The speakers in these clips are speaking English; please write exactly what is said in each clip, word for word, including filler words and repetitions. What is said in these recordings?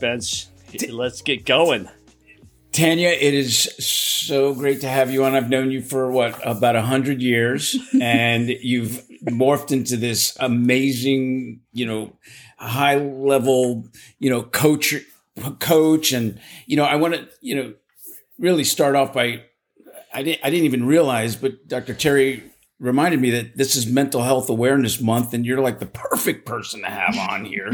Spence. Let's get going. Tanya, it is so great to have you on. I've known you for what, about a hundred years, and you've morphed into this amazing, you know, high level, you know, coach, coach. And, you know, I want to, you know, really start off by, I didn't, I didn't even realize, but Doctor Terry reminded me that this is Mental Health Awareness Month, and you're like the perfect person to have on here.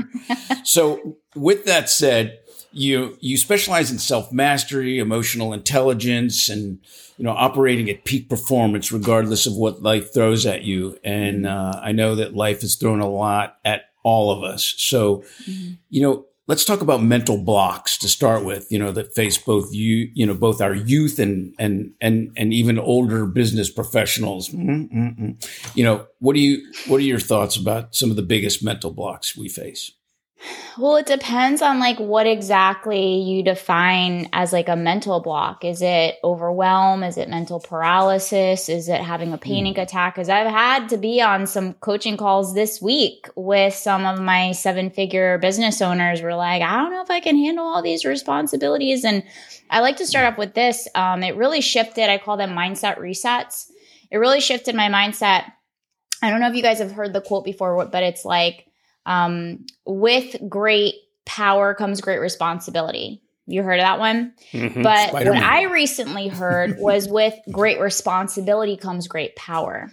So with that said, You you specialize in self-mastery, emotional intelligence, and, you know, operating at peak performance regardless of what life throws at you. And uh, I know that life has thrown a lot at all of us. So, mm-hmm. you know, let's talk about mental blocks to start with, you know, that face both you, you know, both our youth and and and and even older business professionals. Mm-mm-mm. You know, what do you what are your thoughts about some of the biggest mental blocks we face? Well, it depends on like what exactly you define as like a mental block. Is it overwhelm? Is it mental paralysis? Is it having a panic mm. attack? Because I've had to be on some coaching calls this week with some of my seven figure business owners. We're like, I don't know if I can handle all these responsibilities. And I like to start off with this. Um, it really shifted. I call them mindset resets. It really shifted my mindset. I don't know if you guys have heard the quote before, but it's like, Um, with great power comes great responsibility. You heard of that one? Mm-hmm. But Spider-Man. What I recently heard was with great responsibility comes great power.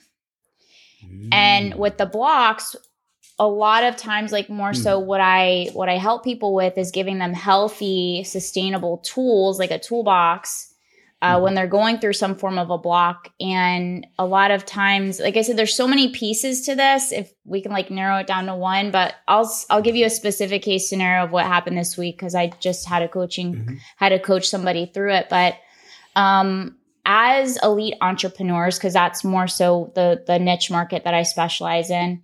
Mm. And with the blocks, a lot of times, like more mm. so what I, what I help people with is giving them healthy, sustainable tools, like a toolbox, Uh, mm-hmm. when they're going through some form of a block. And a lot of times, like I said, there's so many pieces to this, if we can like narrow it down to one, but I'll, I'll give you a specific case scenario of what happened this week. Cause I just had a coaching, mm-hmm. had to coach somebody through it. But, um, as elite entrepreneurs, cause that's more so the, the niche market that I specialize in,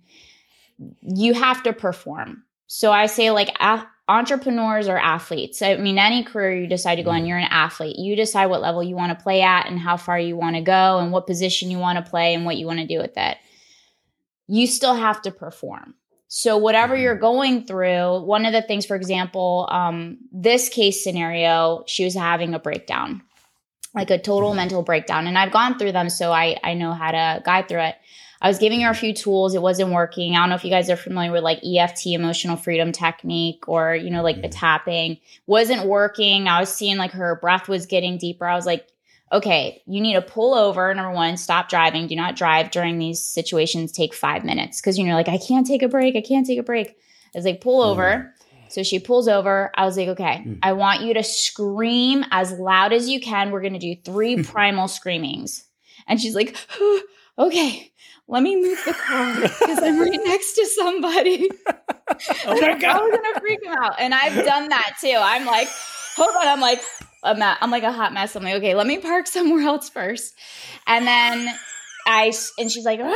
you have to perform. So I say like, a- entrepreneurs or athletes. I mean, any career you decide to go on, you're an athlete. You decide what level you want to play at and how far you want to go and what position you want to play and what you want to do with it. You still have to perform. So whatever you're going through, one of the things, for example, um, this case scenario, she was having a breakdown, like a total mental breakdown. And I've gone through them, so I, I know how to guide through it. I was giving her a few tools. It wasn't working. I don't know if you guys are familiar with like E F T, emotional freedom technique, or, you know, like the tapping. Wasn't working. I was seeing like her breath was getting deeper. I was like, okay, you need to pull over. Number one, stop driving. Do not drive during these situations. Take five minutes. Cause you're like, I can't take a break. I can't take a break. I was like, pull over. So she pulls over. I was like, okay, I want you to scream as loud as you can. We're going to do three primal screamings. And she's like, okay. Let me move the car because I'm right next to somebody. Oh my God. I was going to freak him out. And I've done that too. I'm like, hold on. I'm like, I'm, at, I'm like a hot mess. I'm like, okay, let me park somewhere else first. And then I, and she's like,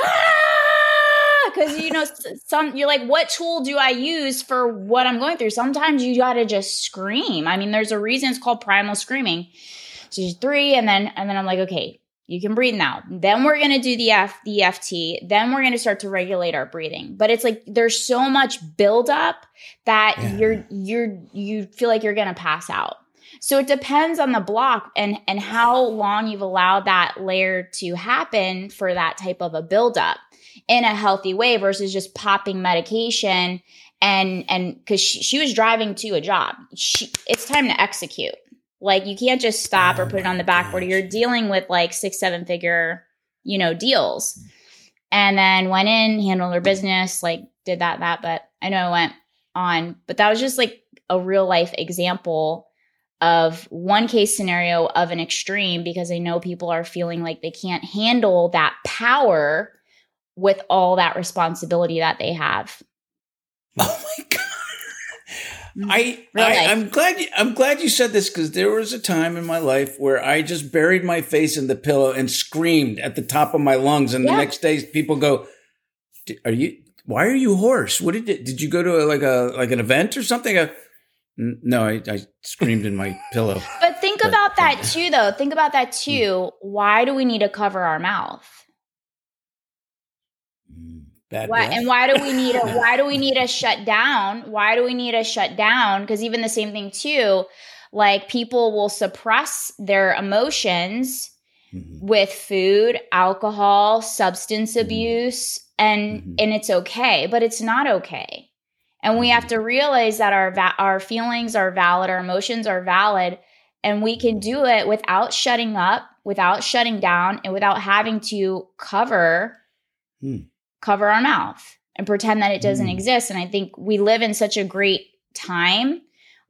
ah, because, you know, some, you're like, what tool do I use for what I'm going through? Sometimes you got to just scream. I mean, there's a reason it's called primal screaming. So she's three. And then, and then I'm like, okay, you can breathe now. Then we're going to do the F, the E F T. Then we're going to start to regulate our breathing. But it's like there's so much buildup that yeah. you're you're you feel like you're going to pass out. So it depends on the block and and how long you've allowed that layer to happen for that type of a buildup in a healthy way versus just popping medication and and because she, she was driving to a job. She, it's time to execute. Like you can't just stop oh or put it on the backboard. Gosh. You're dealing with like six, seven figure, you know, deals. And then went in, handled her business, like did that, that, but I know I went on, but that was just like a real life example of one case scenario of an extreme because I know people are feeling like they can't handle that power with all that responsibility that they have. Oh my God. I, really? I I'm glad you, I'm glad you said this because there was a time in my life where I just buried my face in the pillow and screamed at the top of my lungs, and yeah. the next day people go, "Are you? Why are you hoarse? What did you, did you go to a, like a like an event or something?" I, no, I, I screamed in my pillow. But think but, about that too, though. Think about that too. Why do we need to cover our mouth? Bad Why, breath. and why do we need a why do we need to shut down? Why do we need to shut down? Because even the same thing too, like people will suppress their emotions mm-hmm. with food, alcohol, substance mm-hmm. abuse, and mm-hmm. and it's okay, but it's not okay. And we mm-hmm. have to realize that our va- our feelings are valid, our emotions are valid, and we can do it without shutting up, without shutting down, and without having to cover mm. cover our mouth and pretend that it doesn't mm. exist. And I think we live in such a great time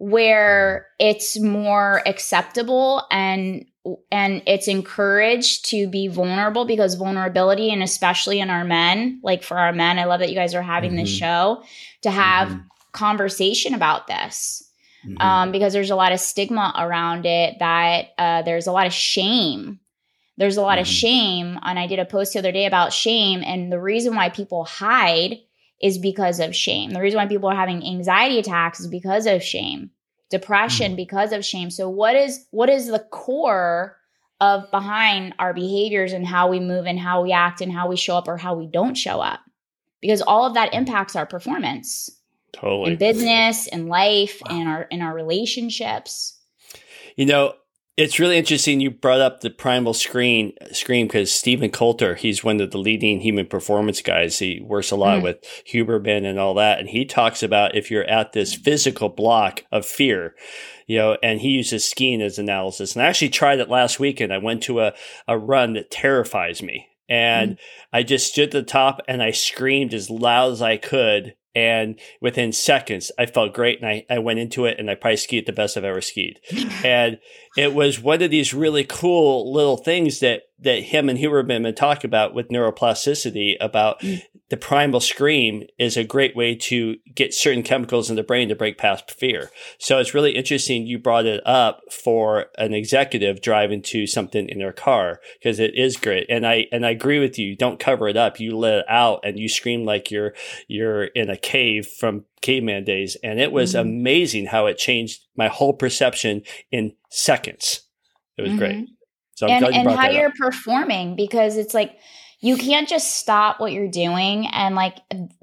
where it's more acceptable and and it's encouraged to be vulnerable, because vulnerability, and especially in our men, like for our men, I love that you guys are having mm-hmm. this show to have mm-hmm. conversation about this. Mm-hmm. Um, because there's a lot of stigma around it, that uh, there's a lot of shame. There's a lot mm-hmm. of shame. And I did a post the other day about shame. And the reason why people hide is because of shame. The reason why people are having anxiety attacks is because of shame. Depression mm-hmm. because of shame. So what is what is the core of behind our behaviors and how we move and how we act and how we show up or how we don't show up? Because all of that impacts our performance. Totally. In business, in life, wow. in our in our relationships. You know, it's really interesting you brought up the primal screen scream, because Stephen Coulter, he's one of the leading human performance guys. He works a lot mm. with Huberman and all that. And he talks about if you're at this physical block of fear, you know, and he uses skiing as analysis. And I actually tried it last weekend. I went to a, a run that terrifies me. And mm. I just stood at the top and I screamed as loud as I could. And within seconds, I felt great. And I, I went into it and I probably skied the best I've ever skied. And it was one of these really cool little things that, that him and Huberman have talked about with neuroplasticity, about mm. the primal scream is a great way to get certain chemicals in the brain to break past fear. So it's really interesting you brought it up for an executive driving to something in their car, because it is great. And I and I agree with you. You don't cover it up. You let it out and you scream like you're you're in a cave from caveman days. And it was mm-hmm. amazing how it changed my whole perception in seconds. It was mm-hmm. great. So I'm and, glad you and brought how that you're up. Performing, because it's like you can't just stop what you're doing. And like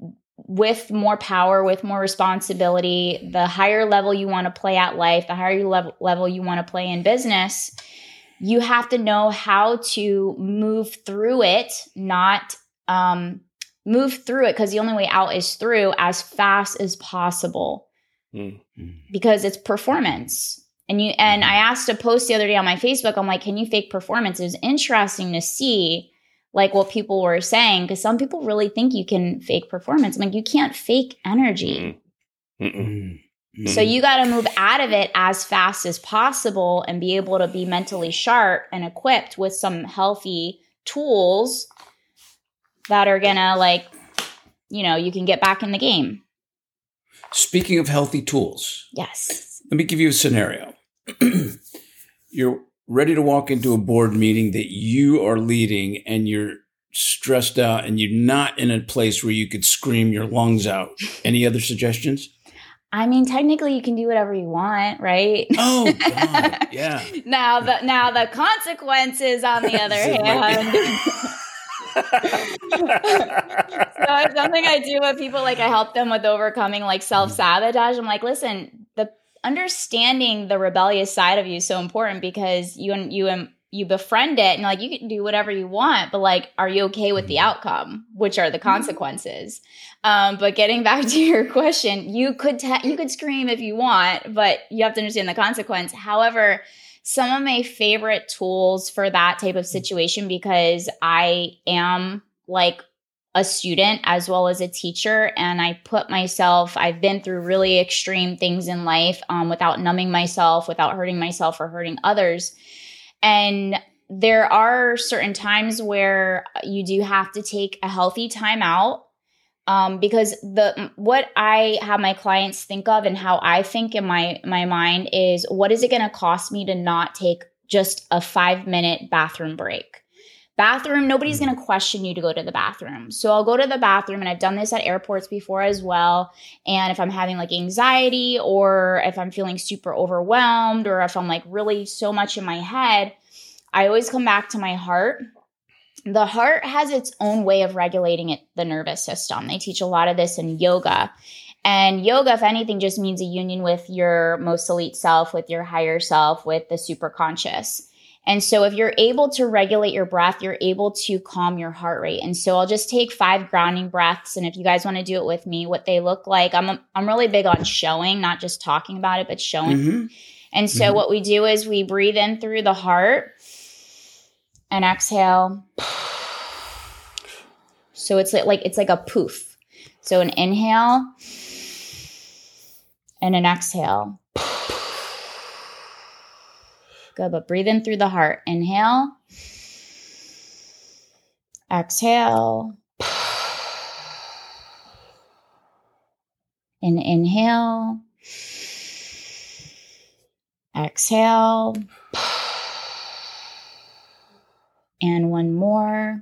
with more power, with more responsibility, the higher level you want to play at life, the higher level, level you want to play in business, you have to know how to move through it, not um, move through it, because the only way out is through, as fast as possible, mm-hmm. because it's performance. And you and I asked a post the other day on my Facebook, I'm like, can you fake performance? It was interesting to see like what people were saying, because some people really think you can fake performance. I'm like, you can't fake energy. Mm-mm. So you got to move out of it as fast as possible and be able to be mentally sharp and equipped with some healthy tools that are going to, like, you know, you can get back in the game. Speaking of healthy tools. Yes. Let me give you a scenario. You're ready to walk into a board meeting that you are leading and you're stressed out and you're not in a place where you could scream your lungs out. Any other suggestions? I mean, technically you can do whatever you want, right? Oh, God, yeah. now the now the consequences, on the other hand. So it's something I do with people, like I help them with overcoming like self-sabotage. I'm like, listen, the understanding the rebellious side of you is so important, because you and you and you befriend it and like you can do whatever you want, but like, are you okay with the outcome, which are the consequences? Um, but getting back to your question, you could te- you could scream if you want, but you have to understand the consequence. However, some of my favorite tools for that type of situation, because I am like a student as well as a teacher, and I put myself, I've been through really extreme things in life um, without numbing myself, without hurting myself or hurting others. And there are certain times where you do have to take a healthy time out, um, because the what I have my clients think of and how I think in my, my mind is, what is it going to cost me to not take just a five minute bathroom break? Bathroom, nobody's going to question you to go to the bathroom. So I'll go to the bathroom, and I've done this at airports before as well. And if I'm having like anxiety, or if I'm feeling super overwhelmed, or if I'm like really so much in my head, I always come back to my heart the heart has its own way of regulating it, the nervous system. They teach a lot of this in yoga. And yoga, if anything, just means a union with your most elite self, with your higher self, with the superconscious. And so if you're able to regulate your breath, you're able to calm your heart rate. And so I'll just take five grounding breaths. And if you guys want to do it with me, what they look like, I'm I'm really big on showing, not just talking about it, but showing. Mm-hmm. And so mm-hmm. what we do is we breathe in through the heart and exhale. So it's like it's like a poof. So an inhale and an exhale. Good, but breathe in through the heart. Inhale. Exhale. And inhale. Exhale. And one more.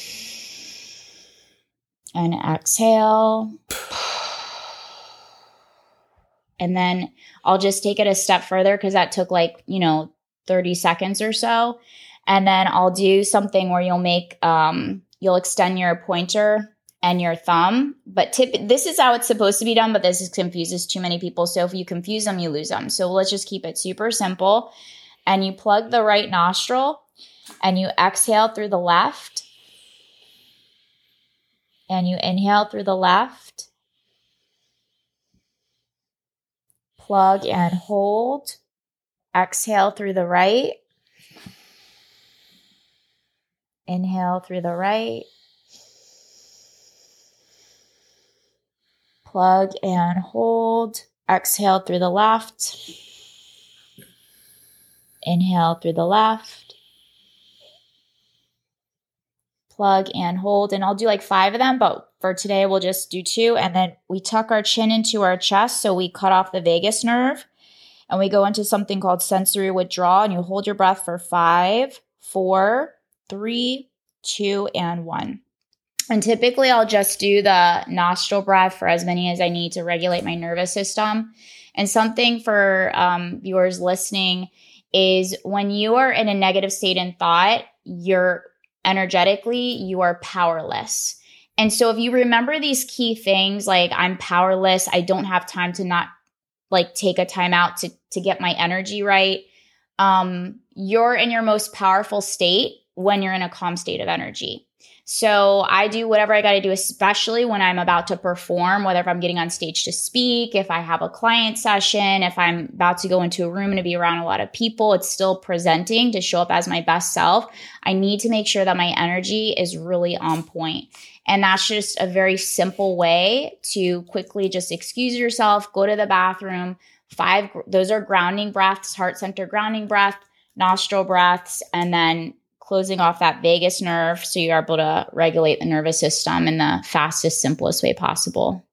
And exhale. And then I'll just take it a step further because that took like, you know, thirty seconds or so. And then I'll do something where you'll make, um, you'll extend your pointer and your thumb. But tip, this is how it's supposed to be done, but this is, confuses too many people. So if you confuse them, you lose them. So let's just keep it super simple. And you plug the right nostril and you exhale through the left. And you inhale through the left. Plug and hold. Exhale through the right. Inhale through the right. Plug and hold. Exhale through the left. Inhale through the left. Plug and hold. And I'll do like five of them, but for today we'll just do two. And then we tuck our chin into our chest. So we cut off the vagus nerve. And we go into something called sensory withdrawal. And you hold your breath for five, four, three, two, and one. And typically I'll just do the nostril breath for as many as I need to regulate my nervous system. And something for um, viewers listening is when you are in a negative state in thought, you're energetically, you are powerless. And so if you remember these key things, like I'm powerless, I don't have time to not like take a time out to, to get my energy right. Um, you're in your most powerful state when you're in a calm state of energy. So I do whatever I got to do, especially when I'm about to perform, whether if I'm getting on stage to speak, if I have a client session, if I'm about to go into a room and to be around a lot of people, it's still presenting to show up as my best self. I need to make sure that my energy is really on point. And that's just a very simple way to quickly just excuse yourself, go to the bathroom. Five, those are grounding breaths, heart center grounding breath, nostril breaths, and then closing off that vagus nerve so you're able to regulate the nervous system in the fastest, simplest way possible.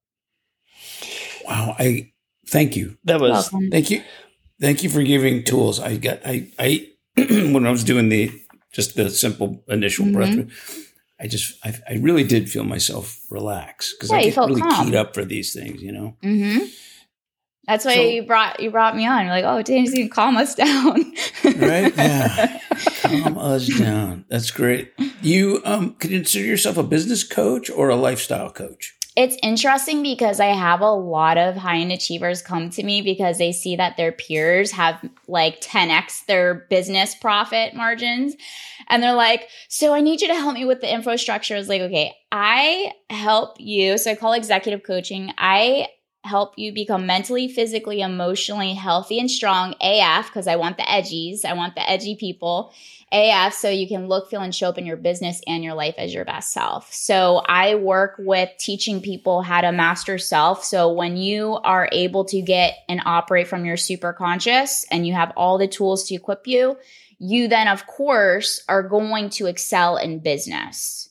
Wow. I thank you. That was Welcome. Thank you. Thank you for giving tools. I got I I when I was doing the just the simple initial mm-hmm. breath, I just I, I really did feel myself relax because yeah, I get really calm. keyed up for these things, you know. Mm-hmm. That's why so, you brought you brought me on. You're like, oh, Danny's gonna calm us down, right? Yeah, calm us down. That's great. You um, consider yourself a business coach or a lifestyle coach? It's interesting because I have a lot of high-end achievers come to me because they see that their peers have like ten x their business profit margins. And they're like, so I need you to help me with the infrastructure. I was like, okay, I help you. So I call executive coaching. I help you become mentally, physically, emotionally healthy and strong A F because I want the edgies. I want the edgy people. A F so you can look, feel, and show up in your business and your life as your best self. So I work with teaching people how to master self. So when you are able to get and operate from your super conscious and you have all the tools to equip you, you then, of course, are going to excel in business.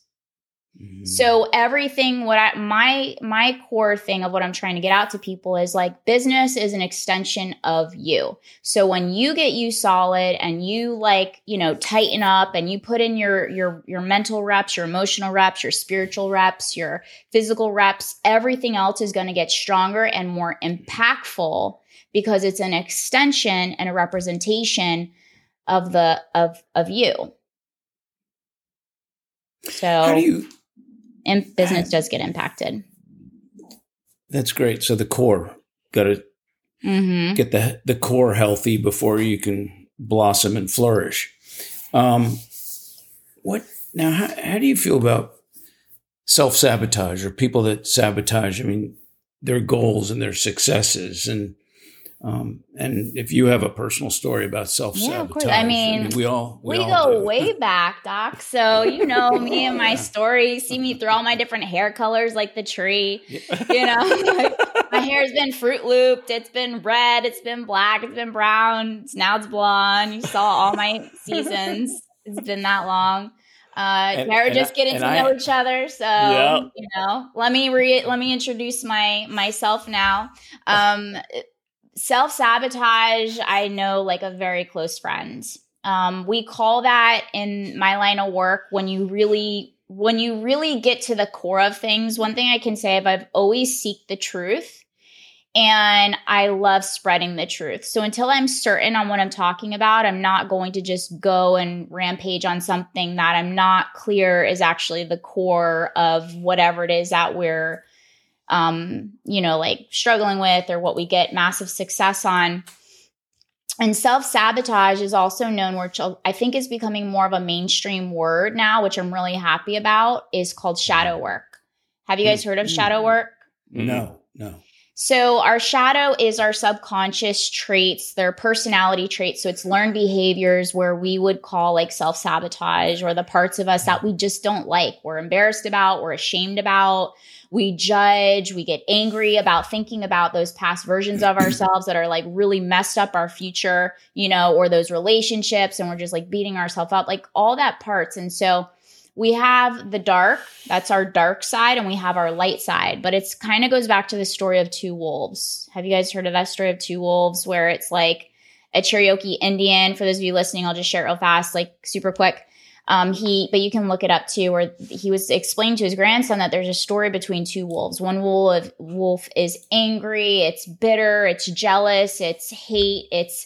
So everything, what I, my, my core thing of what I'm trying to get out to people is like business is an extension of you. So when you get you solid and you like, you know, tighten up and you put in your, your, your mental reps, your emotional reps, your spiritual reps, your physical reps, everything else is going to get stronger and more impactful because it's an extension and a representation of the, of, of you. So How do you, and business does get impacted. That's great. So the core, got to Mm-hmm. get the, the core healthy before you can blossom and flourish. Um, what now, how, how do you feel about self-sabotage or people that sabotage, I mean, their goals and their successes? And Um, and if you have a personal story about self-sabotage, yeah, of course. I mean, I mean we all we, we all go do. way back, Doc. So you know me and my story. See me through all my different hair colors, like the tree. You know, my hair's been Fruit Looped. It's been red. It's been black. It's been brown. It's, now it's blonde. You saw all my seasons. It's been that long. Uh, And- we're and just I- getting and to I- know each other. So Yep. you know, let me re- let me introduce my myself now. Um, Self-sabotage, I know like a very close friend. Um, we call that in my line of work when you really, when you really get to the core of things. One thing I can say is I've always seeked the truth and I love spreading the truth. So until I'm certain on what I'm talking about, I'm not going to just go and rampage on something that I'm not clear is actually the core of whatever it is that we're um, you know, like struggling with or what we get massive success on. And self-sabotage is also known, which I think is becoming more of a mainstream word now, which I'm really happy about, is called shadow work. Have you guys heard of shadow work? No, no. So our shadow is our subconscious traits, their personality traits. So it's learned behaviors where we would call like self-sabotage or the parts of us that we just don't like, we're embarrassed about, we're ashamed about. We judge, we get angry about thinking about those past versions of ourselves that are like really messed up our future, you know, or those relationships. And we're just like beating ourselves up, like all that parts. And so we have the dark, that's our dark side, and we have our light side. But it's kind of goes back to the story of two wolves. Have you guys heard of that story of two wolves where it's like a Cherokee Indian? For those of you listening, I'll just share it real fast, like super quick. Um, he, but you can look it up too, where he was explaining to his grandson that there's a story between two wolves. One wolf, wolf is angry, it's bitter, it's jealous, it's hate, it's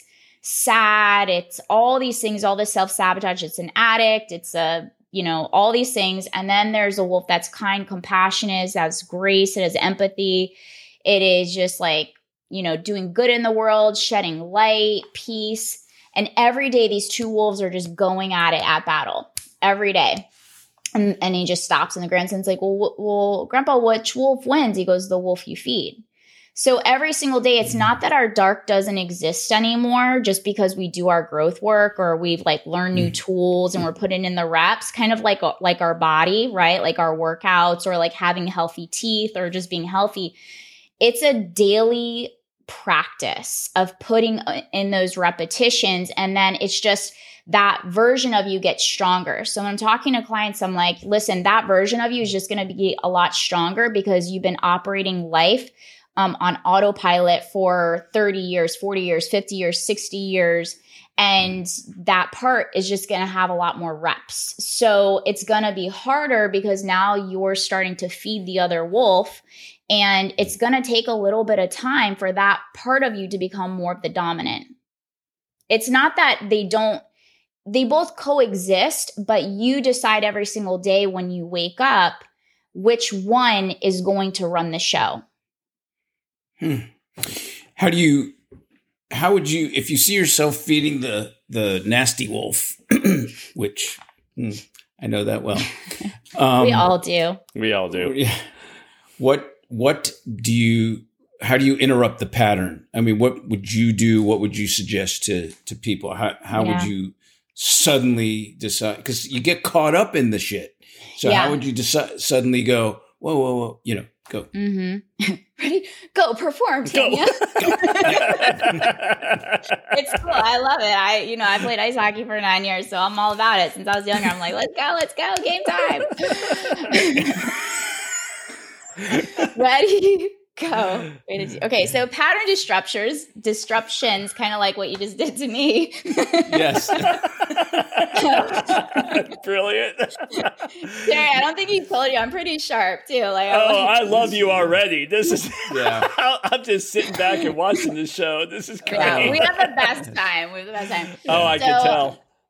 sad, it's all these things, all this self-sabotage. It's an addict, it's a, you know, all these things. And then there's a wolf that's kind, compassionate, it has grace, it has empathy. It is just like, you know, doing good in the world, shedding light, peace. And every day, these two wolves are just going at it at battle every day. And, and he just stops. And the grandson's like, well, w- well, Grandpa, which wolf wins? He goes, the wolf you feed. So every single day, it's not that our dark doesn't exist anymore just because we do our growth work or we've like learned new tools and we're putting in the reps, kind of like, like our body, right? Like our workouts or like having healthy teeth or just being healthy. It's a daily practice of putting in those repetitions. And then it's just that version of you gets stronger. So when I'm talking to clients, I'm like, listen, that version of you is just going to be a lot stronger because you've been operating life um, on autopilot for thirty years, forty years, fifty years, sixty years. And that part is just going to have a lot more reps. So it's going to be harder because now you're starting to feed the other wolf. And it's going to take a little bit of time for that part of you to become more of the dominant. It's not that they don't, they both coexist, but you decide every single day when you wake up, which one is going to run the show. Hmm. How do you, how would you, if you see yourself feeding the, the nasty wolf, which hmm, I know that well. Um, we all do. We all do. Yeah. What, What do you, how do you interrupt the pattern? I mean, what would you do? What would you suggest to, to people? How, how Yeah. would you suddenly decide? Because you get caught up in the shit. So Yeah. how would you decide, suddenly go, whoa, whoa, whoa, you know, go. Mm-hmm. Ready? Go perform, Tanya. It's cool. I love it. I, you know, I played ice hockey for nine years, so I'm all about it. Since I was younger, I'm like, let's go, let's go, game time. Ready? Go. Wait, did you- okay, so pattern disruptors, disruptions, kind of like what you just did to me. Yes. Brilliant. Jerry, I don't think he told you. I'm pretty sharp too. Like, I'm Oh, like, I love you already. This is. Yeah. I'm just sitting back and watching this show. This is great. yeah, we have the best time. We have the best time. Oh, I So- can tell.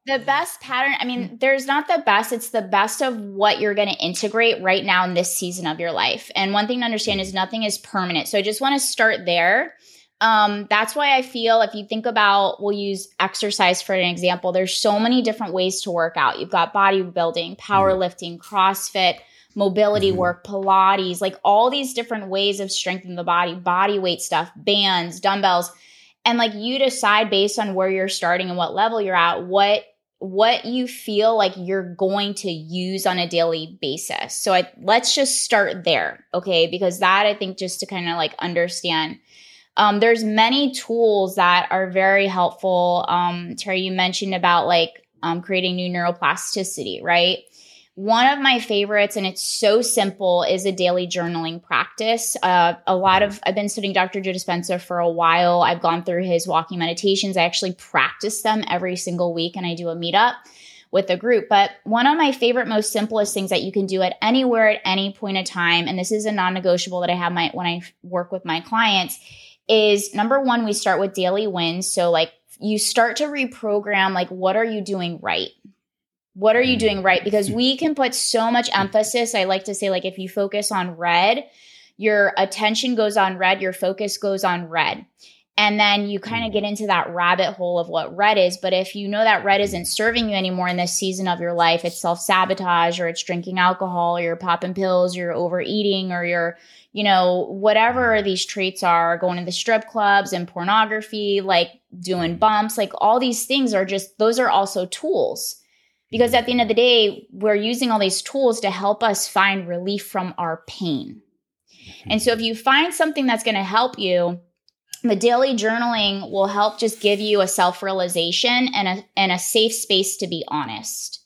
The best pattern, I mean, there's not the best. It's the best of what you're going to integrate right now in this season of your life. And one thing to understand is nothing is permanent. So I just want to start there. Um, that's why I feel if you think about, we'll use exercise for an example. There's so many different ways to work out. You've got bodybuilding, powerlifting, CrossFit, mobility mm-hmm. work, Pilates, like all these different ways of strengthening the body, body weight stuff, bands, dumbbells. And like you decide based on where you're starting and what level you're at, what what you feel like you're going to use on a daily basis. So I, let's just start there, okay? Because that I think just to kind of like understand, um, there's many tools that are very helpful. Um, Terry, you mentioned about like um, creating new neuroplasticity, right? One of my favorites, and it's so simple, is a daily journaling practice. Uh, a lot of, I've been studying Doctor Joe Dispenza for a while. I've gone through his walking meditations. I actually practice them every single week, and I do a meetup with a group. But one of my favorite, most simplest things that you can do at anywhere at any point of time, and this is a non-negotiable that I have my when I work with my clients, is number one, we start with daily wins. So like you start to reprogram, like what are you doing right? What are you doing right? Because we can put so much emphasis. I like to say, like, if you focus on red, your attention goes on red, your focus goes on red. And then you kind of get into that rabbit hole of what red is. But if you know that red isn't serving you anymore in this season of your life, it's self-sabotage, or it's drinking alcohol, or you're popping pills, or you're overeating, or you're, you know, whatever these traits are, going to the strip clubs and pornography, like doing bumps, like all these things are just, those are also tools. Because at the end of the day, we're using all these tools to help us find relief from our pain. And so if you find something that's going to help you, the daily journaling will help just give you a self-realization and a, and a safe space to be honest.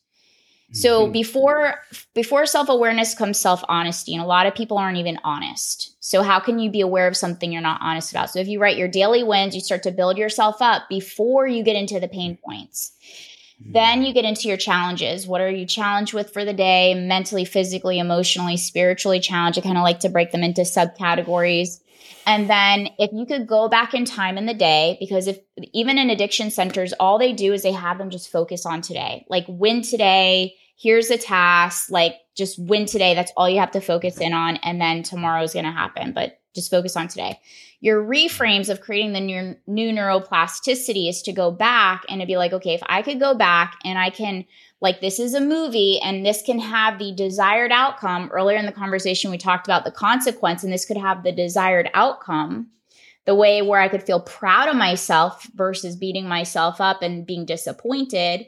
So mm-hmm. before, before self-awareness comes self-honesty, and a lot of people aren't even honest. So how can you be aware of something you're not honest about? So if you write your daily wins, you start to build yourself up before you get into the pain points. Then you get into your challenges. What are you challenged with for the day? Mentally, physically, emotionally, spiritually challenged. I kind of like to break them into subcategories. And then if you could go back in time in the day, because if even in addiction centers, all they do is they have them just focus on today. Like win today, here's a task, like just win today. That's all you have to focus in on. And then tomorrow is going to happen, but just focus on today. Your reframes of creating the new, new neuroplasticity is to go back and to be like, okay, if I could go back and I can, like, this is a movie and this can have the desired outcome. Earlier in the conversation, we talked about the consequence, and this could have the desired outcome, the way where I could feel proud of myself versus beating myself up and being disappointed.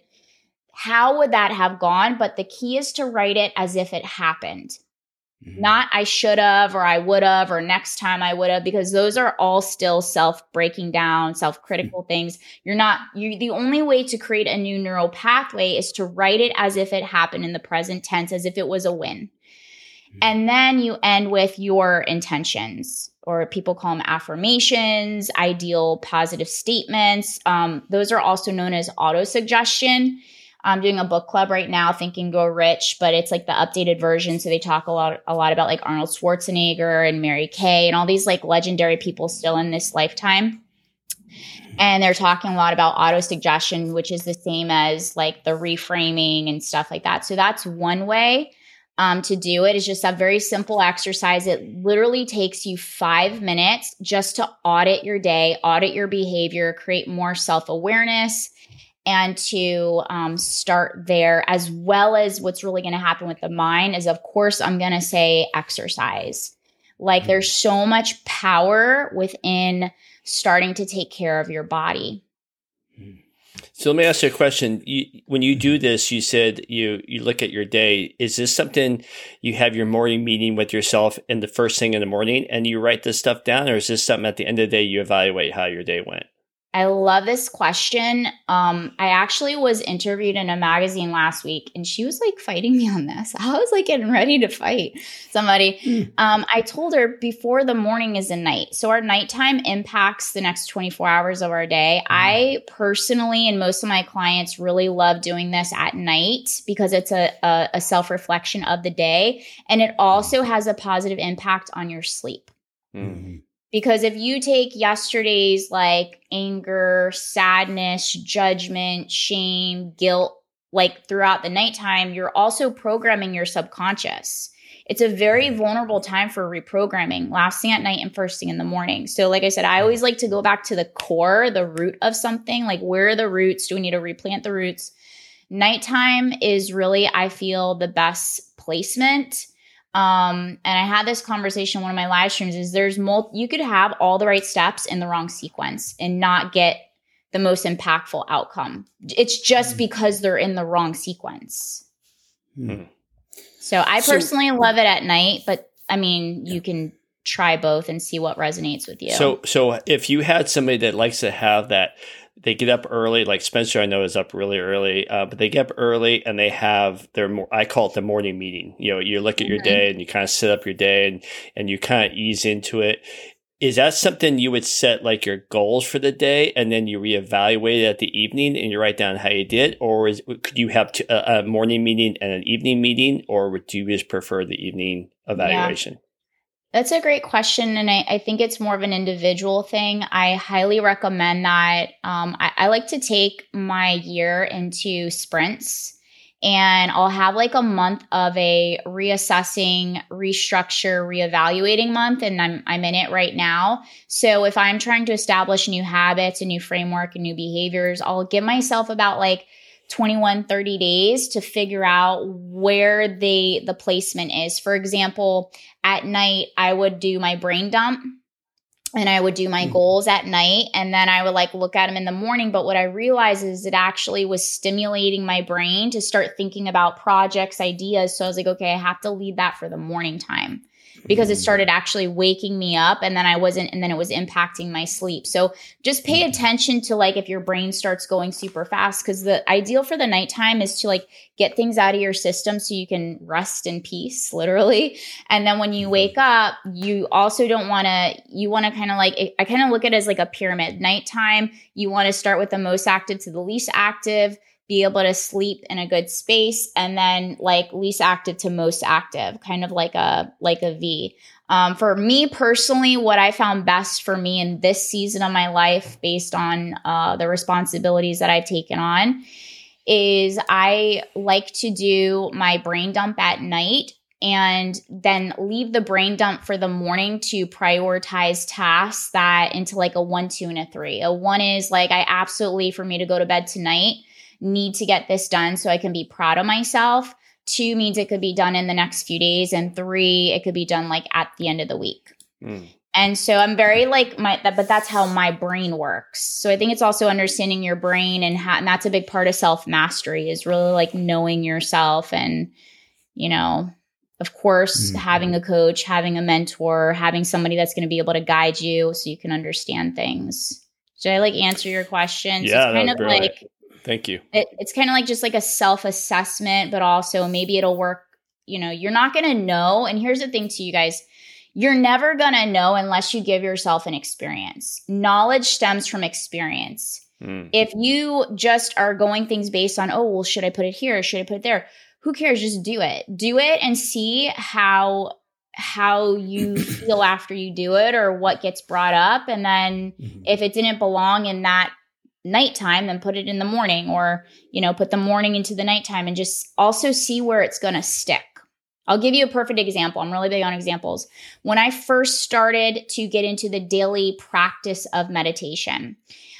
How would that have gone? But the key is to write it as if it happened. Mm-hmm. Not I should have, or I would have, or next time I would have, because those are all still self-breaking down, self-critical mm-hmm. things. You're not, you the only way to create a new neural pathway is to write it as if it happened in the present tense, as if it was a win. Mm-hmm. And then you end with your intentions, or people call them affirmations, ideal positive statements. Um, those are also known as autosuggestion. I'm doing a book club right now, Think and Grow Rich, but it's like the updated version. So they talk a lot, a lot about like Arnold Schwarzenegger and Mary Kay and all these like legendary people still in this lifetime. And they're talking a lot about autosuggestion, which is the same as like the reframing and stuff like that. So that's one way um, to do it, is just a very simple exercise. It literally takes you five minutes just to audit your day, audit your behavior, create more self-awareness, and to um, start there, as well as what's really going to happen with the mind is, of course, I'm going to say exercise. Like there's so much power within starting to take care of your body. So let me ask you a question. You, when you do this, you said you, you look at your day. Is this something you have your morning meeting with yourself in the first thing in the morning and you write this stuff down? Or is this something at the end of the day you evaluate how your day went? I love this question. Um, I actually was interviewed in a magazine last week, and she was like fighting me on this. I was like getting ready to fight somebody. Mm. Um, I told her before the morning is the night. So our nighttime impacts the next twenty-four hours of our day. Mm. I personally, and most of my clients really love doing this at night because it's a, a, a self-reflection of the day. And it also has a positive impact on your sleep. Mm-hmm. Because if you take yesterday's like anger, sadness, judgment, shame, guilt, like throughout the nighttime, you're also programming your subconscious. It's a very vulnerable time for reprogramming, last thing at night and first thing in the morning. So like I said, I always like to go back to the core, the root of something. Like, where are the roots? Do we need to replant the roots? Nighttime is really, I feel, the best placement. Um, and I had this conversation in one of my live streams is there's mul- you could have all the right steps in the wrong sequence and not get the most impactful outcome. It's just because they're in the wrong sequence. Hmm. So I So- personally love it at night, but I mean, you can try both and see what resonates with you. So, so if you had somebody that likes to have that, they get up early, like Spencer, I know is up really early, uh, but they get up early and they have their, more, I call it the morning meeting. You know, you look at your Mhm. day and you kind of set up your day and, and you kind of ease into it. Is that something you would set like your goals for the day and then you reevaluate it at the evening and you write down how you did? Or is, could you have t- a, a morning meeting and an evening meeting, or would you just prefer the evening evaluation? Yeah. That's a great question. And I, I think it's more of an individual thing. I highly recommend that. Um, I, I like to take my year into sprints, and I'll have like a month of a reassessing, restructure, reevaluating month. And I'm, I'm in it right now. So if I'm trying to establish new habits, a new framework, and new behaviors, I'll give myself about like twenty-one, thirty days to figure out where the the placement is. For example, at night, I would do my brain dump and I would do my Mm. goals at night, and then I would like look at them in the morning. But what I realized is it actually was stimulating my brain to start thinking about projects, ideas. So I was like, okay, I have to leave that for the morning time, because it started actually waking me up, and then I wasn't, and then it was impacting my sleep. So just pay attention to like if your brain starts going super fast, because the ideal for the nighttime is to like get things out of your system so you can rest in peace, literally. And then when you wake up, you also don't want to, you want to kind of like, I kind of look at it as like a pyramid. Nighttime, you want to start with the most active to the least active, be able to sleep in a good space, and then like least active to most active, kind of like a like a V. Um, for me personally, what I found best for me in this season of my life, based on uh, the responsibilities that I've taken on, is I like to do my brain dump at night and then leave the brain dump for the morning to prioritize tasks that into like a one, two, and a three. A one is like, I absolutely, for me to go to bed tonight, need to get this done so I can be proud of myself. Two means it could be done in the next few days. And three, it could be done like at the end of the week. Mm. And so I'm very like my, that, but that's how my brain works. So I think it's also understanding your brain, and, ha- and that's a big part of self-mastery, is really like knowing yourself. And, you know, of course, Mm-hmm. having a coach, having a mentor, having somebody that's going to be able to guide you so you can understand things. Did I like answer your question? So Yeah, it's kind no, of brilliant. like, Thank you. it, it's kind of like just like a self-assessment, but also maybe it'll work. You know, you're not going to know. And here's the thing to you guys. You're never going to know unless you give yourself an experience. Knowledge stems from experience. Mm. If you just are going things based on, oh, well, should I put it here? Should I put it there? Who cares? Just do it. Do it and see how how you feel after you do it, or what gets brought up. And then Mhm. if it didn't belong in that nighttime, then put it in the morning, or, you know, put the morning into the nighttime, and just also see where it's going to stick. I'll give you a perfect example. I'm really big on examples. When I first started to get into the daily practice of meditation,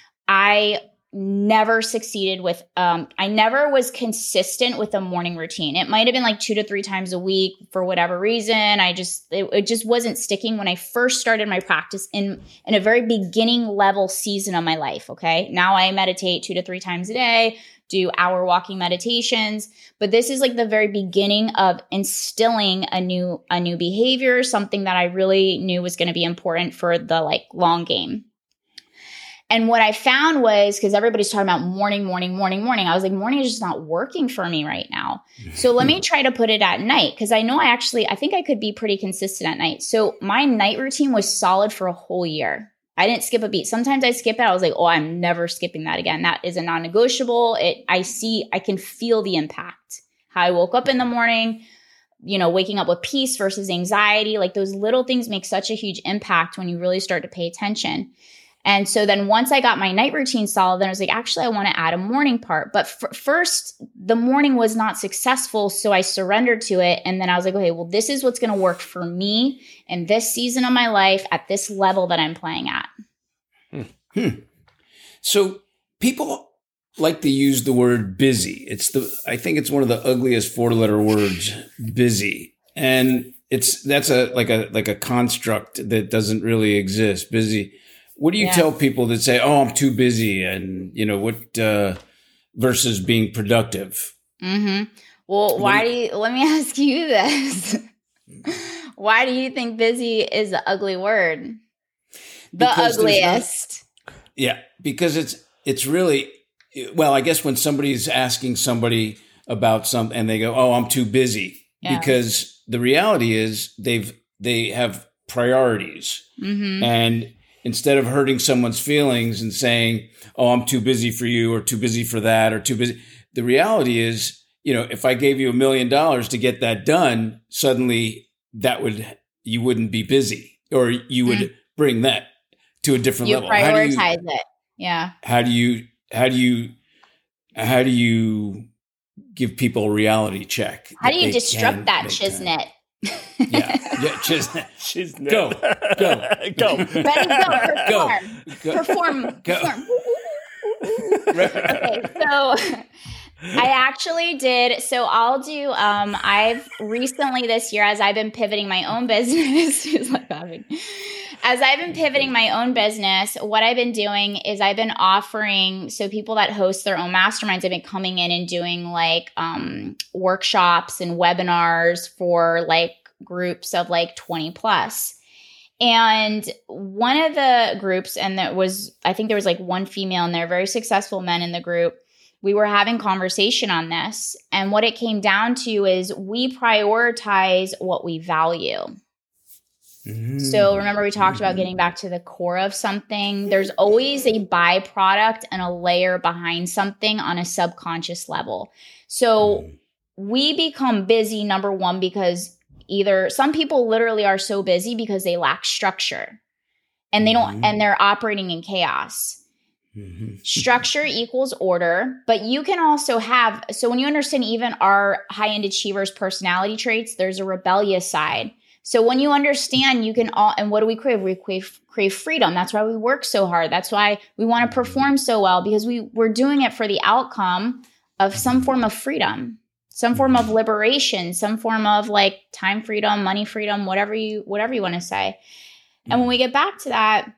I never succeeded with, um, I never was consistent with a morning routine. It might have been like two to three times a week for whatever reason. I just, it, it just wasn't sticking when I first started my practice in, in a very beginning level season of my life. Okay. Now I meditate two to three times a day, do hour walking meditations, but this is like the very beginning of instilling a new, a new behavior, something that I really knew was going to be important for the like long game. And what I found was, because everybody's talking about morning, morning, morning, morning, I was like, morning is just not working for me right now. So let me try to put it at night, because I know I actually, I think I could be pretty consistent at night. So my night routine was solid for a whole year. I didn't skip a beat. Sometimes I skip it. I was like, oh, I'm never skipping that again. That is a non-negotiable. It, I see, I can feel the impact. How I woke up in the morning, you know, waking up with peace versus anxiety. Like those little things make such a huge impact when you really start to pay attention. And so then once I got my night routine solid, then I was like, actually, I want to add a morning part. But f- first, the morning was not successful. So I surrendered to it. And then I was like, okay, well, this is what's going to work for me in this season of my life at this level that I'm playing at. Hmm. So people like to use the word busy. It's the, I think it's one of the ugliest four letter words, busy. And it's, that's a, like a, like a construct that doesn't really exist. Busy. What do you yeah. tell people that say, oh, I'm too busy, and, you know, what, uh, versus being productive? Mm-hmm. Well, why do you, let me ask you this. Why do you think busy is the ugly word? The because ugliest. Not, yeah, because it's, it's really, well, I guess when somebody's asking somebody about something and they go, oh, I'm too busy, yeah. because the reality is they've, they have priorities. Mm-hmm. And instead of hurting someone's feelings and saying, oh, I'm too busy for you or too busy for that or too busy. The reality is, you know, if I gave you a million dollars to get that done, suddenly that would, you wouldn't be busy, or you would mm-hmm. bring that to a different you level. Prioritize how do you, it. Yeah. How do you, how do you, how do you give people a reality check? How do you disrupt that Chisnet? yeah, yeah, just she's go, go, go, Betty, go, perform, go, perform, go. perform. Okay, so I actually did. So I'll do. Um, I've recently this year, as I've been pivoting my own business, like as I've been pivoting my own business, what I've been doing is I've been offering. So people that host their own masterminds have been coming in and doing like um, workshops and webinars for like groups of like twenty plus. And one of the groups, and that was, I think there was like one female and they're very successful men in the group. We were having conversation on this. And what it came down to is we prioritize what we value. Mm-hmm. So remember we talked about getting back to the core of something. There's always a byproduct and a layer behind something on a subconscious level. So mm. we become busy, number one, because either some people literally are so busy because they lack structure and they don't, mm-hmm. and they're operating in chaos. Mm-hmm. Structure equals order, but you can also have, so when you understand even our high-end achievers' personality traits, there's a rebellious side. So when you understand, you can all, and what do we crave? We crave, crave freedom. That's why we work so hard. That's why we want to perform so well, because we, we're doing it for the outcome of some form of freedom. Some form of liberation, some form of like time freedom, money freedom, whatever you whatever you want to say. And when we get back to that,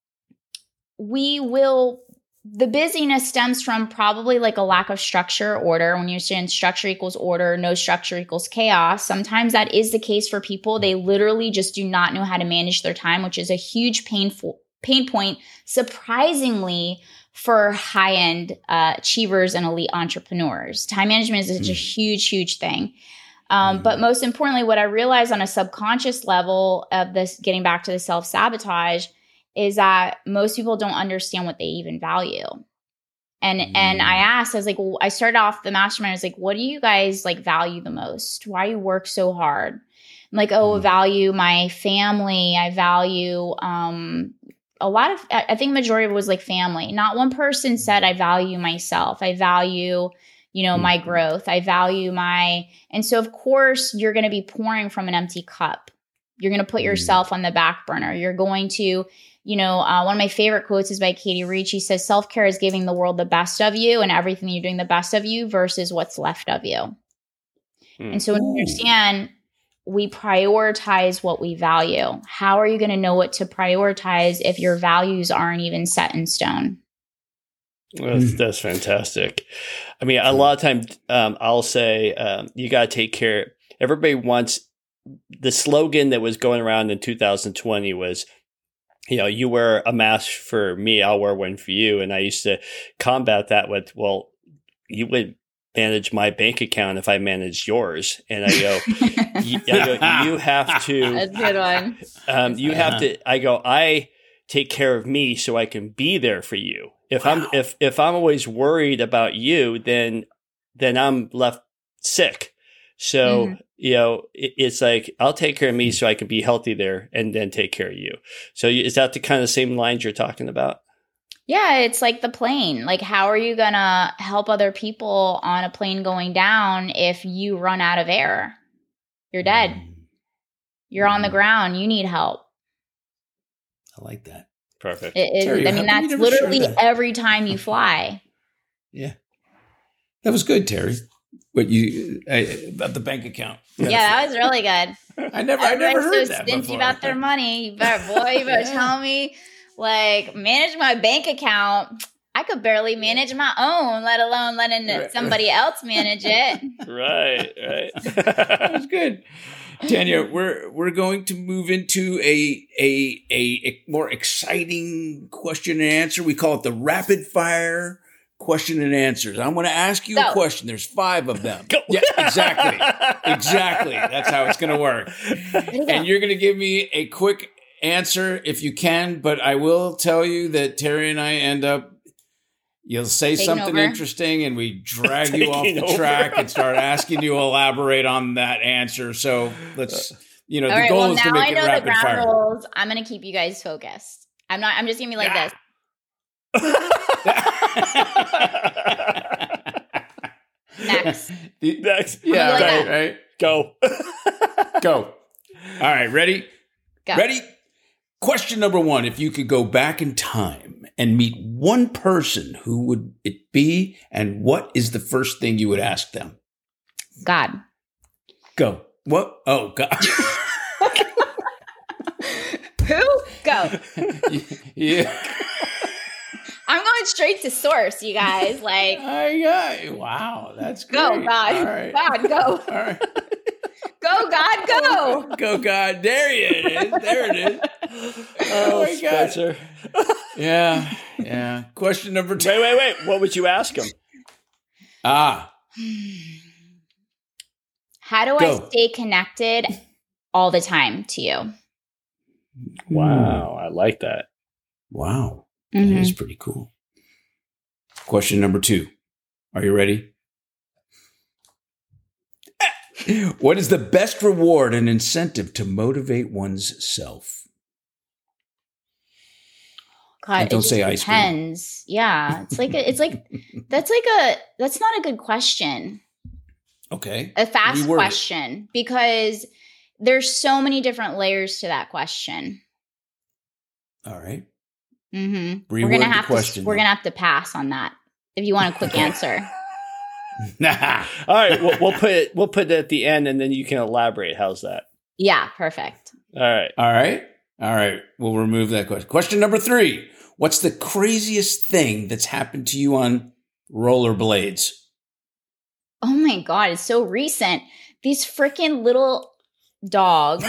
we will, the busyness stems from probably like a lack of structure or order. When you're saying structure equals order, no structure equals chaos. Sometimes that is the case for people. They literally just do not know how to manage their time, which is a huge painful pain point, surprisingly, for high-end uh, achievers and elite entrepreneurs. Time management is such mm. a huge, huge thing. Um, mm. But most importantly, what I realized on a subconscious level of this, getting back to the self-sabotage, is that most people don't understand what they even value. And mm. and I asked, I was like, well, I started off the mastermind, I was like, what do you guys like value the most? Why do you work so hard? I'm like, oh, mm. I value my family. I value um a lot of, I think majority of it was like family. Not one person said, I value myself. I value, you know, mm-hmm. my growth. I value my, and so of course you're going to be pouring from an empty cup. You're going to put mm-hmm. yourself on the back burner. You're going to, you know, uh, one of my favorite quotes is by Katie Reed. She says, self-care is giving the world the best of you and everything you're doing the best of you versus what's left of you. Mm-hmm. And so when you understand, we prioritize what we value. How are you going to know what to prioritize if your values aren't even set in stone? That's, that's fantastic. I mean, a lot of times um, I'll say um, you got to take care. Everybody wants, the slogan that was going around in two thousand twenty was, you know, you wear a mask for me, I'll wear one for you. And I used to combat that with, well, you would manage my bank account if I managed yours. And I go, you, I go, you have to, that's a good one. Um, you have to, I go, I take care of me so I can be there for you. If wow. I'm, if, if I'm always worried about you, then, then I'm left sick. So, Mhm. you know, it, it's like, I'll take care of me so I can be healthy there and then take care of you. So you- is that the kind of same lines you're talking about? Yeah, it's like the plane. Like, how are you going to help other people on a plane going down if you run out of air? You're dead. You're on the ground. You need help. I like that. Perfect. It is, Terry, I how mean, come you that's never shared literally that? every time you fly. Yeah. That was good, Terry. What you I, about the bank account? Yeah, that was really good. I never, I never Everybody's heard so that stingy before. about their money. You better, boy, you better Yeah. tell me, like, manage my bank account. I could barely manage my own, let alone letting Right. somebody else manage it. Right, That right. was good. Tanya, we're we're going to move into a, a a a more exciting question and answer. We call it the rapid fire question and answers. I'm going to ask you Go. a question. There's five of them. Go. Yeah, exactly, exactly. That's how it's going to work. Ready to go. And you're going to give me a quick answer if you can. But I will tell you that Terry and I end up. You'll say Taking something over. interesting and we drag you off Taking the over. track and start asking you to elaborate on that answer. So let's, you know, All the right. goal Well, is to now make I it know the rapid ground fire. rules. I'm going to keep you guys focused. I'm not, I'm just going to be like Yeah. this. Next. The- Next. yeah, like right, that. right. Go. Go. All right, ready? Go. Ready? Question number one. If you could go back in time and meet one person, who would it be? And what is the first thing you would ask them? God. Go. What? Oh, God. Who? Go. Yeah. I'm going straight to source, you guys. Like, I got Wow, that's great. go, God. All right. God, go. All right. Go, God, go. Go, God. There it is. There it is. Oh, my God. Spencer. Yeah. Yeah. Question number two. Wait, wait, wait. What would you ask him? Ah. How do Go. I stay connected all the time to you? Wow, I like that. Wow. Mhm. That is pretty cool. Question number two. Are you ready? What is the best reward and incentive to motivate one's self? God, And don't it just say ice cream. depends. Yeah, it's like a, it's like that's like a that's not a good question. Okay. A fast Reword it. question because there's so many different layers to that question. All right. Mm-hmm. We're Reword gonna the have question, to we're then. gonna have to pass on that if you want a quick Okay. answer. Nah. All right, we'll, we'll put it. We'll put it at the end, and then you can elaborate. How's that? Yeah, perfect. All right. All right. All right. We'll remove that question. Question number three. What's the craziest thing that's happened to you on rollerblades? Oh my God, it's so recent. These freaking little dogs.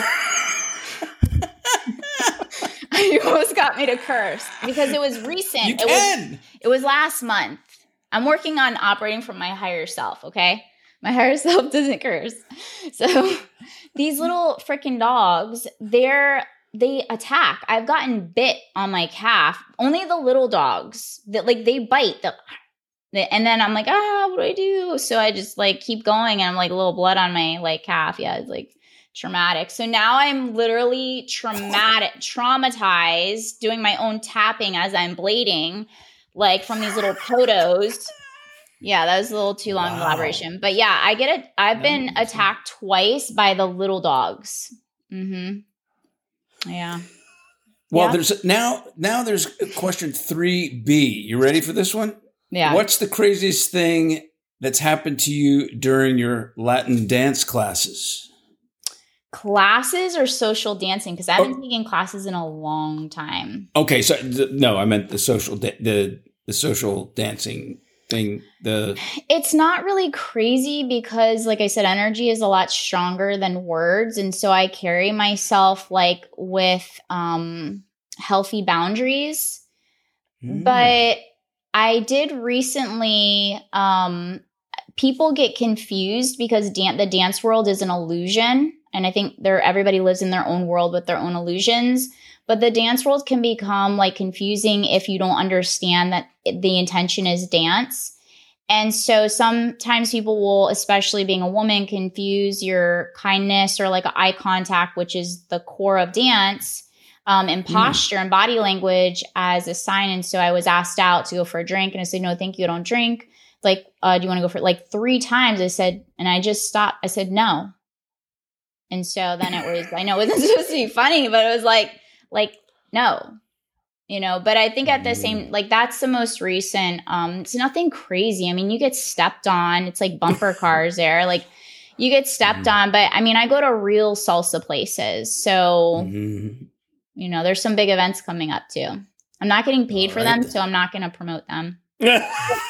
You almost got me to curse because it was recent. You it was can. it was last month. I'm working on operating from my higher self, okay? My higher self doesn't curse. So these little freaking dogs, they're they attack. I've gotten bit on my calf. Only the little dogs that like they bite. The, and then I'm like, ah, what do I do? So I just like keep going, and I'm like a little blood on my like calf. Yeah, it's like traumatic. So now I'm literally traumatic, traumatized, doing my own tapping as I'm blading, like from these little potos. Yeah, that was a little too long Wow. elaboration. But yeah, I get it. I've been No. attacked twice by the little dogs. Mm-hmm. Yeah. Well, Yeah. there's now now there's question three B. You ready for this one? Yeah. What's the craziest thing that's happened to you during your Latin dance classes? Classes or social dancing? Because I haven't Oh. taken classes in a long time. Okay, so th- no, I meant the social da- the the social dancing thing. The It's not really crazy because, like I said, energy is a lot stronger than words. And so I carry myself like with um, healthy boundaries. Hmm. But I did recently, um, people get confused because dan- the dance world is an illusion. And I think they're, everybody lives in their own world with their own illusions. But the dance world can become like confusing if you don't understand that it- the intention is dance. And so sometimes people will, especially being a woman, confuse your kindness or like eye contact, which is the core of dance, um, and posture mm. and body language as a sign. And so I was asked out to go for a drink and I said, no, thank you. I don't drink. Like, uh, do you want to go for it? Like three times I said, and I just stopped. I said, no. And so then it was, I know it wasn't supposed to be funny, but it was like, like, no. You know, but I think at the same, like that's the most recent, um, it's nothing crazy. I mean, you get stepped on, it's like bumper cars there. Like you get stepped mm-hmm. on, but I mean, I go to real salsa places. So, mm-hmm. you know, there's some big events coming up too. I'm not getting paid All for right, them, then. So I'm not going to promote them. Just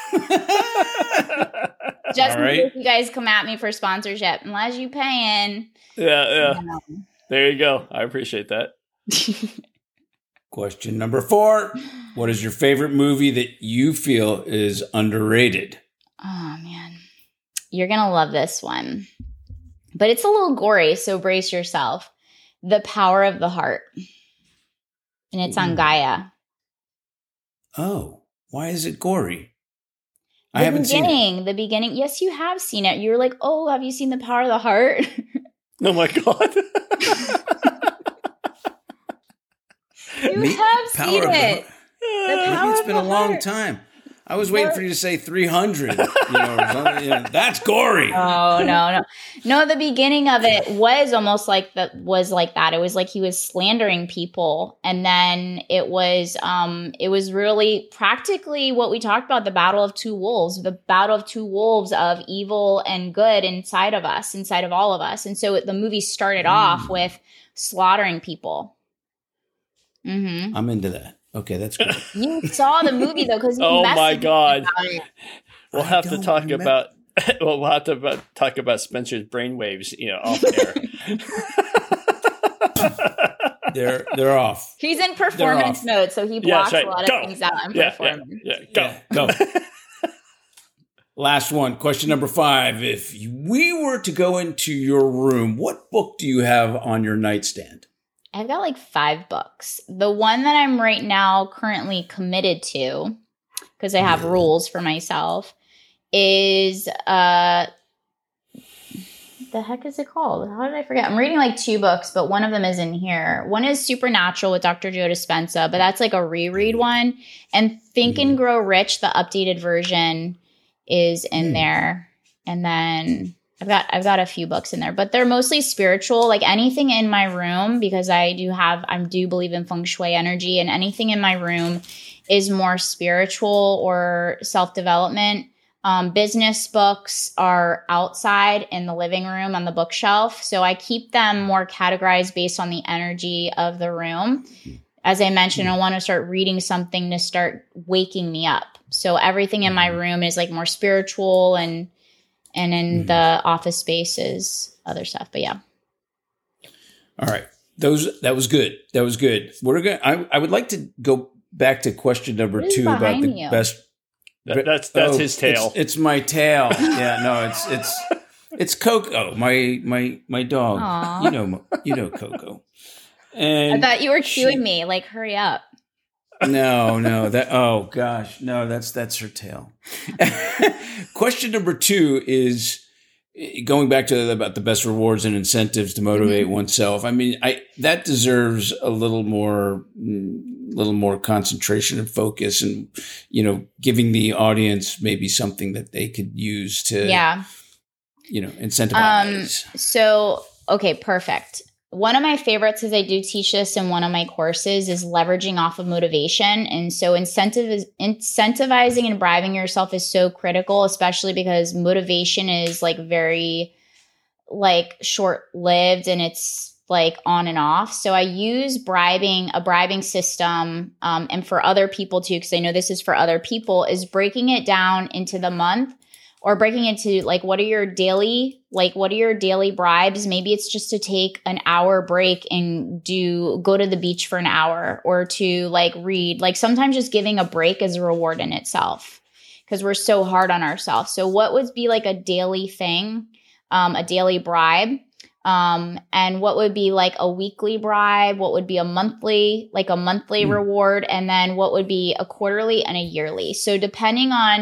in right. case you guys come at me for sponsorship, unless you paying. Yeah, yeah. You know. There you go. I appreciate that. Question number four. What is your favorite movie that you feel is underrated? Oh, man. You're going to love this one. But it's a little gory, so brace yourself. The Power of the Heart. And it's on Gaia. Oh, why is it gory? The I haven't seen it. The beginning. Yes, you have seen it. You were like, oh, have you seen The Power of the Heart? Oh, my God. You Me, have seen it. Maybe it's been a long heart. time. I was waiting for you to say three hundred. You know, or something. You know, that's gory. Oh no, no, no. The beginning of it was almost like that. Was like that. It was like he was slandering people, and then it was, um, it was really practically what we talked about: the battle of two wolves, the battle of two wolves of evil and good inside of us, inside of all of us. And so it, the movie started mm. off with slaughtering people. Mm-hmm. I'm into that. Okay, that's good. You saw the movie though, because oh my God, we'll have to talk remember. about. Well, we'll have to about, talk about Spencer's brainwaves, you know, off air. they're they're off. He's in performance mode, so he blocks yeah, right. a lot go. of things out in yeah, performance. Yeah, yeah. Go, yeah, go. Last one, question number five. If we were to go into your room, what book do you have on your nightstand? I've got like five books. The one that I'm right now currently committed to, because I have rules for myself, is uh, the heck is it called? How did I forget? I'm reading like two books, but one of them is in here. One is Supernatural with Doctor Joe Dispenza, but that's like a reread one. And Think and Grow Rich, the updated version, is in there. And then I've got I've got a few books in there, but they're mostly spiritual. Like anything in my room, because I do have I do believe in feng shui energy, and anything in my room is more spiritual or self-development. Um, business books are outside in the living room on the bookshelf, so I keep them more categorized based on the energy of the room. As I mentioned, I want to start reading something to start waking me up. So everything in my room is like more spiritual, and And in mm-hmm. the office spaces, other stuff. But yeah. All right. Those that was good. That was good. We're gonna I, I would like to go back to question number two about the you? best that, that's that's oh, his tail. It's, it's my tail. Yeah, no, it's it's it's Coco, my my my dog. Aww. You know you know Coco. And I thought you were cueing she, me, like hurry up. No, no, that, oh gosh, no, that's, that's her tail. Question number two is going back to the, about the best rewards and incentives to motivate mm-hmm. oneself. I mean, I, that deserves a little more, little more concentration and focus, and, you know, giving the audience maybe something that they could use to, yeah, you know, incentivize. Um, so, okay, perfect. One of my favorites, because I do teach this in one of my courses, is leveraging off of motivation. And so incentive, incentivizing and bribing yourself is so critical, especially because motivation is like very like short-lived and it's like on and off. So I use bribing, a bribing system, um, and for other people too, because I know this is for other people, is breaking it down into the month. Or breaking into like, what are your daily, like, what are your daily bribes? Maybe it's just to take an hour break and do, go to the beach for an hour, or to like read. Like sometimes just giving a break is a reward in itself, because we're so hard on ourselves. So what would be like a daily thing, um, a daily bribe? Um, and what would be like a weekly bribe? What would be a monthly, like a monthly mm. reward? And then what would be a quarterly and a yearly? So depending on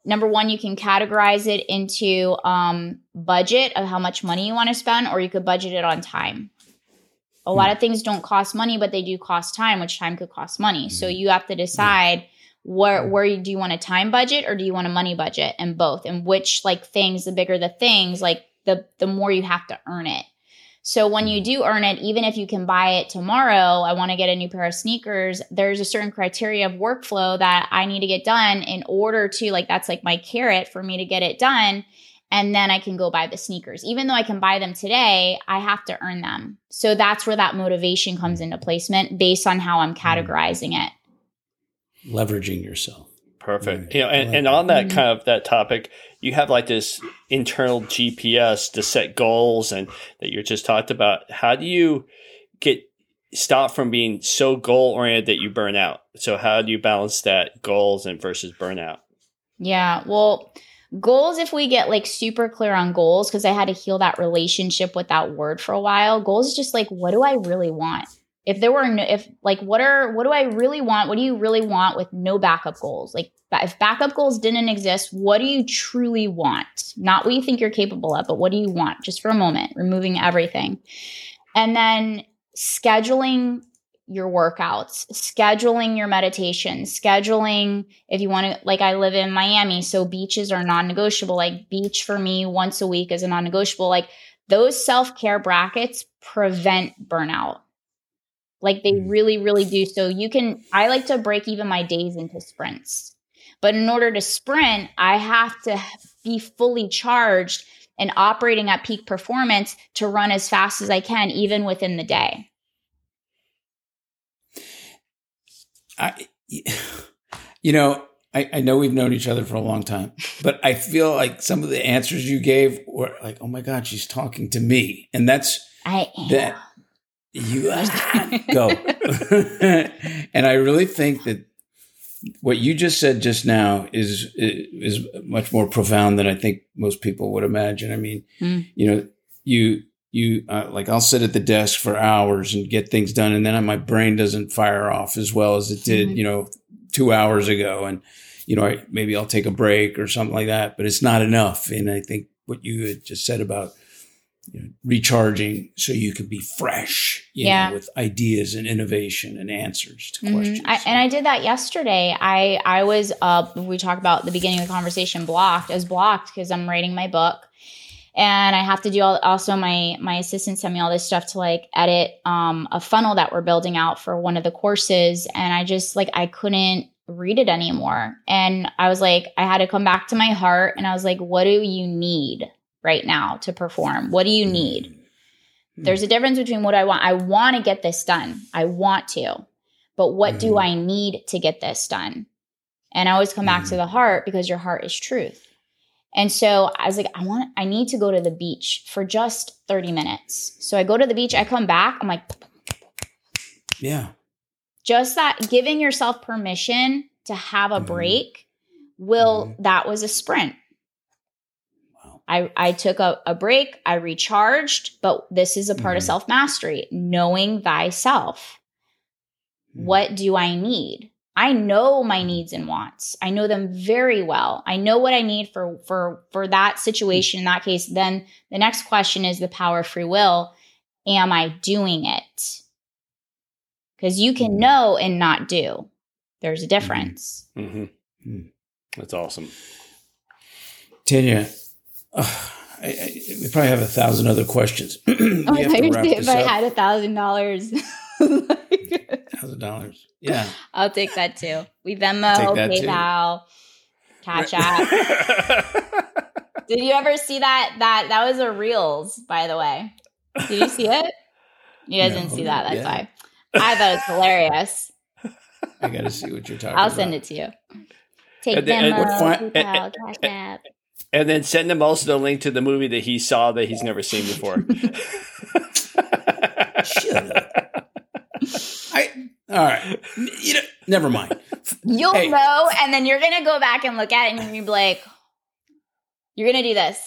number one, you can categorize it into um, budget of how much money you want to spend, or you could budget it on time. A lot of things don't cost money, but they do cost time, which time could cost money. So you have to decide where where you, do you want a time budget or do you want a money budget, and both, and which like things, the bigger the things, like the the more you have to earn it. So when you do earn it, even if you can buy it tomorrow, I want to get a new pair of sneakers, there's a certain criteria of workflow that I need to get done in order to, like, that's like my carrot for me to get it done. And then I can go buy the sneakers. Even though I can buy them today, I have to earn them. So that's where that motivation comes into placement based on how I'm categorizing it. Leveraging yourself. Perfect. You know, and, and on that kind of that topic, you have like this internal G P S to set goals and that you just talked about. How do you get stop from being so goal oriented that you burn out? So how do you balance that goals and versus burnout? Yeah, well, goals, if we get like super clear on goals, because I had to heal that relationship with that word for a while. Goals is just like, what do I really want? If there were no, if like, what are, what do I really want? What do you really want with no backup goals? Like if backup goals didn't exist, what do you truly want? Not what you think you're capable of, but what do you want? Just for a moment, removing everything. And then scheduling your workouts, scheduling your meditation, scheduling if you want to, like I live in Miami, so beaches are non-negotiable. Like beach for me once a week is a non-negotiable. Like those self-care brackets prevent burnout. Like they really, really do. So you can, I like to break even my days into sprints. But in order to sprint, I have to be fully charged and operating at peak performance to run as fast as I can, even within the day. I, you know, I, I know we've known each other for a long time, but I feel like some of the answers you gave were like, oh my God, she's talking to me. And that's I am. that. You go. And I really think that what you just said just now is is much more profound than I think most people would imagine. I mean, mm. you know, you you uh, like I'll sit at the desk for hours and get things done, and then my brain doesn't fire off as well as it did, mm-hmm. you know, two hours ago. And you know, I, maybe I'll take a break or something like that, but it's not enough. And I think what you had just said about you know, recharging so you can be fresh, you yeah. know, with ideas and innovation and answers to mm-hmm. questions. I, and I did that yesterday. I, I was, uh, we talked about the beginning of the conversation, blocked. I was blocked because I'm writing my book and I have to do all, also my, my assistant sent me all this stuff to like edit um, a funnel that we're building out for one of the courses. And I just like, I couldn't read it anymore. And I was like, I had to come back to my heart and I was like, what do you need right now to perform? What do you need? Mm-hmm. There's a difference between what I want. I want to get this done. I want to, but what mm-hmm. do I need to get this done? And I always come back mm-hmm. to the heart because your heart is truth. And so I was like, I want, I need to go to the beach for just thirty minutes. So I go to the beach, I come back, I'm like, yeah, just that giving yourself permission to have a mm-hmm. break will, mm-hmm. that was a sprint. I, I took a, a break, I recharged, but this is a part mm-hmm. of self-mastery, knowing thyself. Mm-hmm. What do I need? I know my needs and wants. I know them very well. I know what I need for, for, for that situation. In that case, then the next question is the power of free will. Am I doing it? Because you can know and not do. There's a difference. Mm-hmm. Mm-hmm. That's awesome. Tanya, Uh, I, I, we probably have a thousand other questions. oh, I thought you if I up. had a thousand dollars. Thousand dollars. Yeah. I'll take that too. We Venmo, PayPal, Cash App. Did you ever see that? That that was a Reels, by the way. Did you see it? You guys no, didn't see that. That's yeah. why. I thought it's hilarious. I got to see what you're talking I'll about. I'll send it to you. Take and Venmo, then, PayPal, and, Cash App. And then send him also the link to the movie that he saw that he's never seen before. Shut up. I, all right. You know, never mind. You'll hey. know, and then you're going to go back and look at it, and you're going to be like, you're going to do this.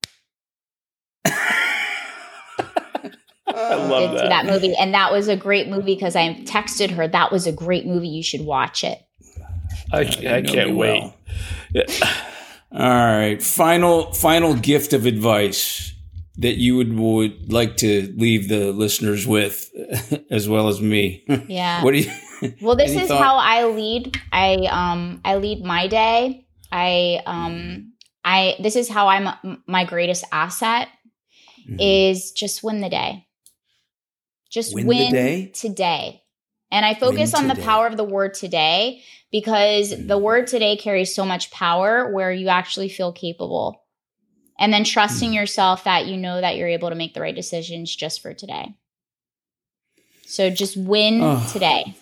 I love did that. See that movie, and that was a great movie because I texted her, that was a great movie. You should watch it. I, I, I can't wait. Well. Yeah. All right. Final final gift of advice that you would would like to leave the listeners with, as well as me. Yeah. What do you? Well, this is thought? how I lead. I um I lead my day. I um I this is how I'm my greatest asset mm-hmm. is just win the day. Just win, win the day? today. And I focus win on today. the power of the word today, because mm-hmm. the word today carries so much power where you actually feel capable. And then trusting mm-hmm. yourself that you know that you're able to make the right decisions just for today. So just win oh. today.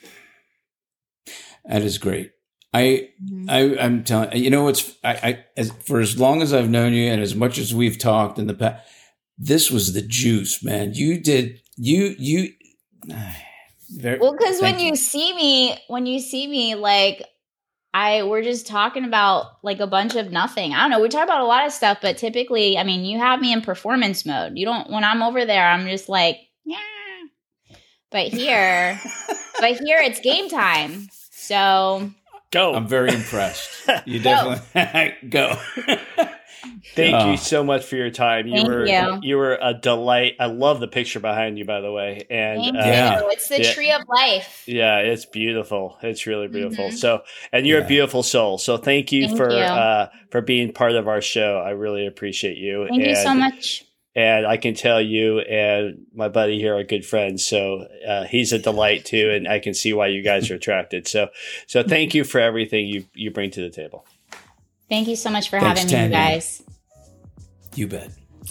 That is great. I, mm-hmm. I, I'm telling you, know, it's, I, I, as, for as long as I've known you and as much as we've talked in the past, this was the juice, man. You did, you, you, very, well, cause when you. you see me, when you see me, like I, we're just talking about like a bunch of nothing. I don't know. We talk about a lot of stuff, but typically, I mean, you have me in performance mode. You don't, when I'm over there, I'm just like, yeah, but here, but here it's game time. So go. I'm very impressed. You definitely go. Thank oh. you so much for your time. You Thank were you. you were a delight. I love the picture behind you, by the way. And Thank uh, yeah. you. It's the yeah. tree of life. Yeah, it's beautiful. It's really beautiful. Mm-hmm. So, and you're yeah. a beautiful soul. So, thank you thank for you. Uh, for being part of our show. I really appreciate you. Thank and, you so much. And I can tell you and my buddy here are good friends. So uh, he's a delight too, and I can see why you guys are attracted. So, so thank you for everything you you bring to the table. Thank you so much for Thanks, having Tanya. me, you guys. You bet.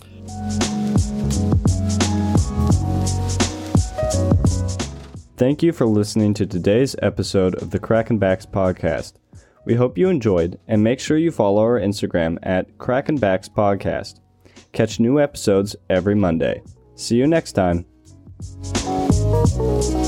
Thank you for listening to today's episode of the Crackin' Backs podcast. We hope you enjoyed, and make sure you follow our Instagram at Crackin' Backs Podcast. Catch new episodes every Monday. See you next time.